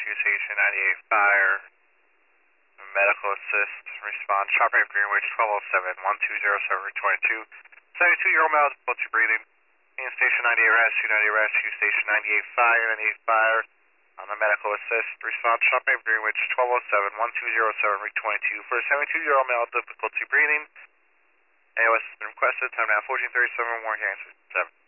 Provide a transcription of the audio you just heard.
Station 98 Fire. Medical assist, response, Chopper Greenwich 1207 1207 22. 72-year-old male, difficulty breathing. In Station 98 Rescue, 98 Rescue, Station 98 Fire, 98 Fire. On the medical assist, response, Chopper Greenwich 1207 1207 22. For a 72-year-old male, difficulty breathing. AOS has been requested. Time now 14:37. More hands. 7.